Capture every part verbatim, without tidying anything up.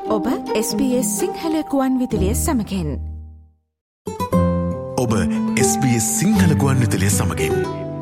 ඔබ S B S Sinhala ගුවන් විදුලිය සමගින්. ඔබ එස් බී එස් සිංහල ගුවන් විදුලිය සමගින්.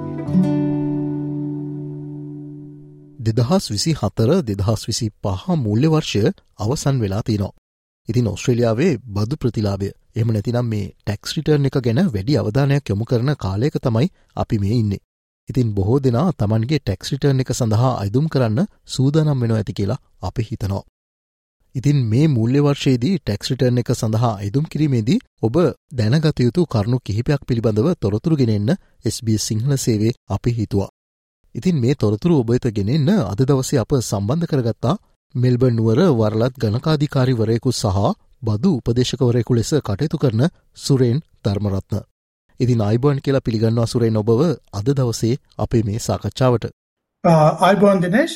දෙදහස් විසි හතර දෙදහස් විසි පහ මූල්‍ය වර්ෂය අවසන් වෙලා තියෙනවා. ඉතින් ඕස්ට්‍රේලියාවේ බදු ප්‍රතිලාභය එහෙම නැතිනම් මේ ටැක්ස් රිටර්න් එක ගැන වැඩි අවධානයක් යොමු කරන කාලයක තමයි අපි මේ ඉන්නේ. ඉතින් බොහෝ දෙනා Tamanගේ ටැක්ස් රිටර්න් එක සඳහා අයදුම් කරන්න සූදානම් වෙනවා ඇති කියලා අපි හිතනවා. ඉතින් මේ මූල්‍ය වර්ෂයේදී ටැක්ස් රිටර්න් එක සඳහා අයදුම් කිරීමේදී ඔබ දැනගත යුතු කරුණු කිහිපයක් පිළිබඳව තොරතුරු ගෙනෙන්න එස් බී එස් සිංහල සේවයේ අපි හිතුවා. ඉතින් මේ තොරතුරු ඔබ වෙත ගෙනෙන්න අද දවසේ අප සම්බන්ධ කරගත්තා මෙල්බර්න් නුවර වරලත් ගණකාධිකාරිවරයෙකු සහ බදු උපදේශකවරයෙකු ලෙස කටයුතු කරන සුරේන් ධර්මරත්න. ඉතින් ආයිබෝන් කියලා පිළිගන්නවා සුරේන් ඔබව අද දවසේ අපේ මේ සාකච්ඡාවට. ආයිබෝන් දිනේෂ්,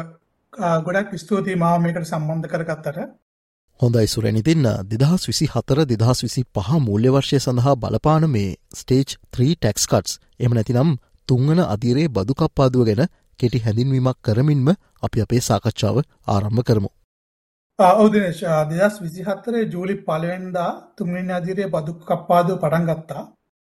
ගොඩක් ස්තුතියි මාව මේකට සම්බන්ධ කරගත්තට. හොඳයි සුරේන්. ඉතින් දෙදහස් විසි හතර දෙදහස් විසි පහ මූල්‍ය වර්ෂය සඳහා බලපාන මේ ස්ටේජ් ත්‍රී ටැක්ස් කට්ස් එහෙම නැතිනම් තුන්වන අදියරේ බදු කප්පාදුව ගැන කෙටි හැඳින්වීමක් කරමින්ම අපි අපේ සාකච්ඡාව ආරම්භ කරමු. ඔව් දිනේෂ්, දෙදහස් විසි හතරේ ජූලි පළවෙනිදා තුන්වෙනි අදියරේ බදු කප්පාදුව පටන් ගත්තා.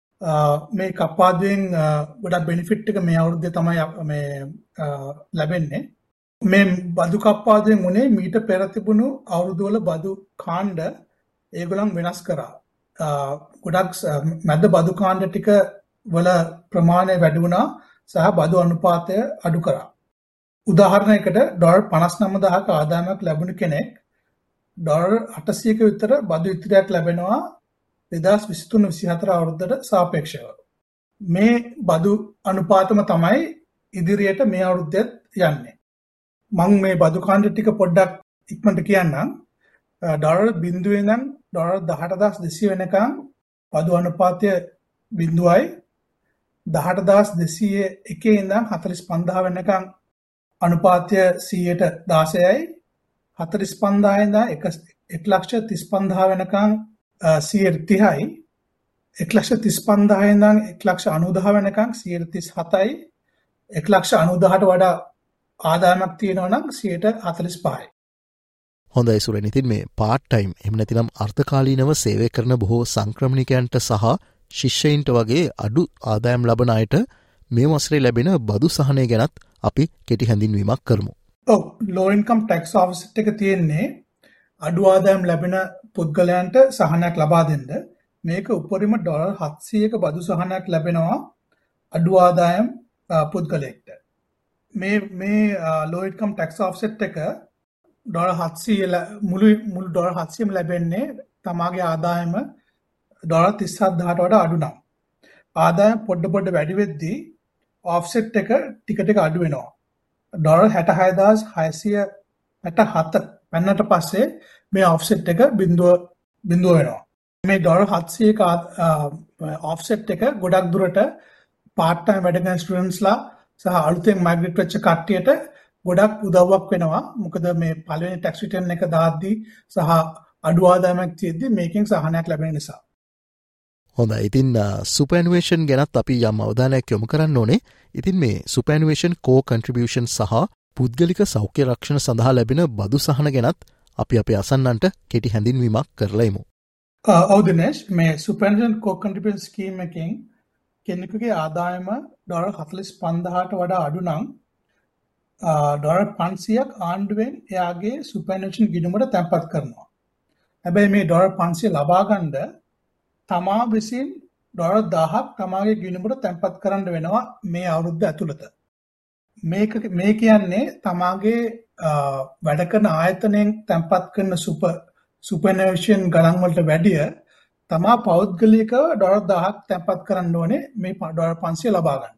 මේ කප්පාදුවෙන් ගොඩක් බෙනිෆිට් එක මේ අවුරුද්දේ තමයි මේ ලැබෙන්නේ. මේ බදු කප්පාදුවෙන් උනේ මීට පෙර තිබුණු අවුරුදුවල බදු කාණ්ඩ ඒගොල්ලන් වෙනස් කරා. ගොඩක් මැද බදු කාණ්ඩ ටික වල ප්‍රමාණය වැඩි වුණා සහ බදු අනුපාතය අඩු කරා. උදාහරණයකට ඩොලර් පනස් නවදාහක ආදායමක් ලැබුණු කෙනෙක් ඩොලර් අටසීයක විතර බදු ඉතිරියක් ලැබෙනවා දෙදහස් විසි තුන විසි හතර අවුරුද්දට සාපේක්ෂව. මේ බදු අනුපාතම තමයි ඉදිරියට මේ අවුරුද්දෙත් යන්නේ. මම මේ බදු කාණ්ඩ ටික පොඩ්ඩක් ඉක්මනට කියන්නම්. ඩොලර් බිංදුවේ ඉඳන් ඩොලර් දහඅට හදාස් දෙසීය වෙනකන් බදු අනුපාතය බිංදුවයි, දහඅට හදාස් දෙසීය එකේ ඉඳන් හතළිස් පන්දාහ වෙනකන් අනුපාතය සීයට දාසයයි, හතළිස් පන්දාහ ඉඳන් එක ලක්ෂ තිස් පන්දාහ වෙනකන් සීයට තිහයි, එක ලක්ෂ තිස් පන්දාහ ඉඳන් එක ලක්ෂ අනූදාහ වෙනකන් සීයට තිස් හතයි, එක ලක්ෂ අනූදාහට වඩා ආදායමක් තියෙනවා නම් සීයට හතළිස් පහයි. හොඳයි සුරේන්. ඉතින් මේ පාර්ට් ටයිම් එහෙම නැතිනම් අර්ථකාලීනව සේවය කරන බොහෝ සංක්‍රමණිකයන්ට සහ ශිෂ්‍යයින්ට වගේ අඩු ආදායම් ලබන අයට මේ වසරේ ලැබෙන බදු සහනය ගැනත් අපි කෙටි හැඳින්වීමක් කරමු. ඔව්, ලෝ ඉන්කම් ටැක්ස් ඔෆිසර් එක තියෙන්නේ අඩු ආදායම් ලැබෙන පුද්ගලයන්ට සහනයක් ලබා දෙන්න. මේක උපරිම ඩොලර් හත්සීයක බදු සහනයක් ලැබෙනවා අඩු ආදායම් පුද්ගලයෙක්ට. මේ මේ ලෝ ඉන්කම් ටැක්ස් ඔෆිසර් එක ඩොලර් හත්සීය මුළු මුළු ඩොලර් හත්සීයම ලැබෙන්නේ තමාගේ ආදායම ඩොලර් තිස් හදාට වඩා අඩු නම්. ආදායම පොඩ පොඩ වැඩි වෙද්දී ඔෆ්සෙට් එක ටික ටික අඩු වෙනවා. ඩොලර් හැට හය හදාස් හයසිය හැට හත වෙනට පස්සේ මේ ඔෆ්සෙට් එක බිඳුව බිඳුව වෙනවා. මේ ඩොලර් හත්සීයක ඔෆ්සෙට් එක ගොඩක් දුරට පාර්ට් ටයිම් වැඩ කරන ස්ටුඩන්ට්ස්ලා සහ අලුතෙන් මයිග්‍රේට් වෙච්ච කට්ටියට ගොඩක් උදව්වක් වෙනවා. මොකද මේ පළවෙනි ටැක්ස් රිටර්න් එක දාද්දී සහ අඩු ආදායමක් තියෙද්දී මේකෙන් සහනයක් ලැබෙන නිසා. හොඳයි. ඉතින් සුපර්ඇනුවේෂන් ගැනත් අපි යම් අවධානයක් යොමු කරන්න ඕනේ. ඉතින් මේ සුපර්ඇනුවේෂන් කෝ කන්ට්‍රිබියුෂන් සහ පුද්ගලික සෞඛ්‍ය රක්ෂණ සඳහා ලැබෙන බදු සහන ගැනත් අපි අපේ අසන්නන්ට කෙටි හැඳින්වීමක් කරලා ඉමු. ඔව් දිනේෂ්, මේ සුපර්ඇනුවේෂන් කෝ කන්ට්‍රිබියුෂන් ස්කීම් එකෙන් කෙනෙකුගේ ආදායම ඩොලර් හතළිස් පන්දාහට වඩා අඩු නම් ඩොලර් පන්සීයක් ආණ්ඩුවෙන් එයාගේ සුපර්ඇනුවේෂන් ගිණුමට තැන්පත් කරනවා. හැබැයි මේ ඩොලර් පන්සීය ලබා ගන්න තමා විසින් ඩොලර් දහයක් තමාගේ ගිණුමට තැන්පත් කරන්න වෙනවා මේ අවුරුද්ද ඇතුළත. මේක මේ කියන්නේ තමාගේ වැඩ කරන ආයතනයෙන් තැන්පත් කරන සුපර් සුපර්ඇනුවේෂන් ගණන් වලට වැඩිය තමා පෞද්ගලිකව ඩොලර් දහයක් තැන්පත් කරන්න ඕනේ මේ ඩොලර් පන්සීය ලබා ගන්න.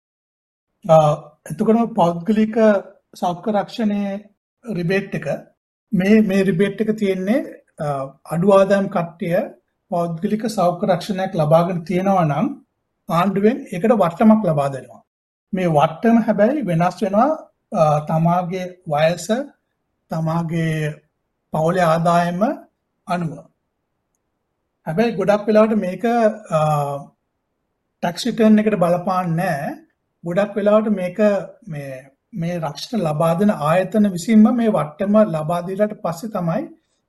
එතකොට පෞද්ගලික සෞඛ්‍ය රක්ෂණයේ රිබේට් එක මේ මේ රිබේට් එක තියෙන්නේ අඩු ආදායම් කට්ටිය පෞද්ගලික සෞඛ්‍ය රක්ෂණයක් ලබාගෙන තියෙනවා නම් ආණ්ඩුවෙන් ඒකට වට්ටමක් ලබා දෙනවා. මේ වට්ටම හැබැයි වෙනස් වෙනවා තමාගේ වයස, තමාගේ පවුලේ ආදායම අනුව. හැබැයි ගොඩක් වෙලාවට මේක ටැක්ස් රිටර්න් එකට බලපාන්නේ නැහැ. ගොඩක් වෙලාවට මේක මේ මේ රක්ෂණ ලබා දෙන ආයතන විසින්ම මේ වට්ටම ලබා දීලාට පස්සේ තමයි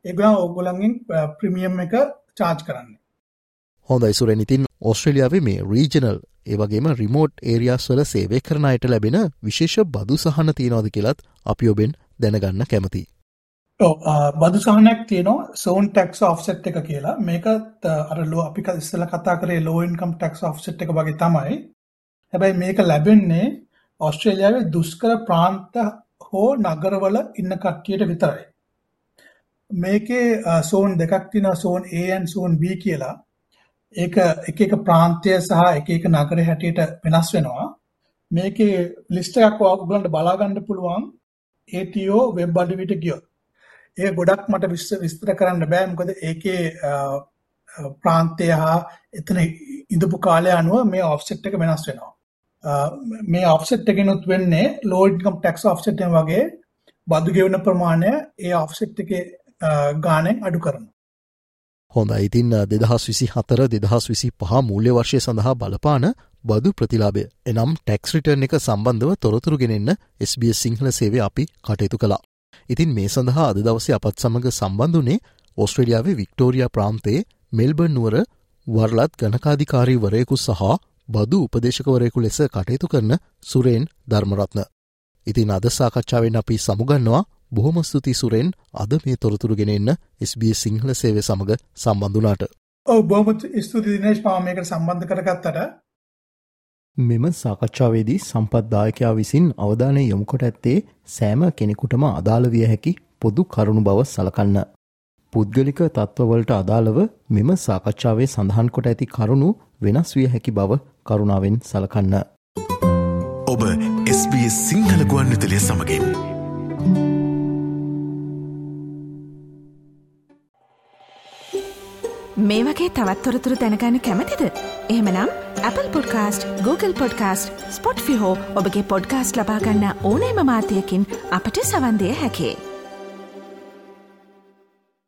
ඒගොල්ලෝ ඕගොල්ලන්ගෙන් ප්‍රීමියම් එක charge කරන්නේ. හොඳයි සුරෙන්, ඉතින් ඕස්ට්‍රේලියාවේ මේ රීජනල් ඒ වගේම රිමෝට් ඒරියාස් වල සේවය කරන අයට ලැබෙන විශේෂ බදු සහන තියනවාද කියලාත් අපි ඔබෙන් දැනගන්න කැමතියි. ඔව් බදු සහනයක් තියෙනවා zone tax offset එක කියලා. මේකත් අර අපි ඉස්සෙල්ලා කතා කරේ low income tax offset එක වගේ තමයි. හැබැයි මේක ලැබෙන්නේ ඕස්ට්‍රේලියාවේ දුෂ්කර ප්‍රාන්ත හෝ නගරවල ඉන්න කට්ටියට විතරයි. මේකේ zone දෙකක් තියෙනවා, zone A and zone B කියලා. ඒක එක එක ප්‍රාන්තය සහ එක එක නගර හැටියට වෙනස් වෙනවා. මේකේ ලිස්ට් එකක් ඔයගොල්ලන්ට බලා ගන්න පුළුවන් A T O වෙබ් අඩවියට ගියොත්. ඒක ගොඩක් මට විස්තර කරන්න බෑ, මොකද ඒකේ ප්‍රාන්තය හා එතන ඉඳපු කාලය අනුව මේ ඔෆ්සෙට් එක වෙනස් වෙනවා. මේ ඔෆ්සෙට් එකෙනුත් වෙන්නේ low income tax offset එක වගේ බදු ගෙවන ප්‍රමාණය ඒ ඔෆ්සෙට් එකේ ගාණෙන් අඩු කරනවා. හොඳයි, ඉතින් දෙදහස් විසි හතර දෙදහස් විසි පහ මූල්‍ය වර්ෂය සඳහා බලපාන බදු ප්‍රතිලාභය එනම් ටැක්ස් රිටර්න් එක සම්බන්ධව තොරතුරු ගෙනෙන්න S B S සිංහල සේවය අපි කටයුතු කළා. ඉතින් මේ සඳහා අද දවසේ අපත් සමග සම්බන්ධ වුණේ ඕස්ට්‍රේලියාවේ වික්ටෝරියා ප්‍රාන්තයේ මෙල්බර්න් නුවර වරලත් ගණකාධිකාරීවරයෙකු සහ බදු උපදේශකවරයෙකු ලෙස කටයුතු කරන සුරේන් ධර්මරත්න. ඉතින් අද සාකච්ඡාවෙන් අපි සමුගන්නවා. බොහොම ස්තුතියි සුරේන්, අද මේ තොරතුරු ගෙනෙන්න S B S සිංහල සේවය සමග සම්බන්ධ වුණාට. ඔව් බොහොම ස්තුතියි දිනේෂ්, මම මේකට සම්බන්ධ කරගත්තට. මෙම සාකච්ඡාවේදී සම්පත්දායකයා විසින් අවධානය යොමු කොට ඇත්තේ සෑම කෙනෙකුටම අදාළ විය හැකි පොදු කරුණු බව සලකන්න. පුද්ගලික තත්ත්වවලට අදාළව මෙම සාකච්ඡාවේ සඳහන් කොට ඇති කරුණු වෙනස් විය හැකි බව කරුණාවෙන් සලකන්න. ඔබ S B S සිංහල ගුවන්විදුලිය සමගින් මේ වගේ තවත් තොරතුරු දැනගන්න කැමතිද? එහෙමනම් Apple Podcast, Google Podcast, Spotify හෝ ඔබගේ පොඩ්කාස්ට් ලබා ගන්න ඕනෑම මාධ්‍යයකින් අපට සවන් දිය හැකියි.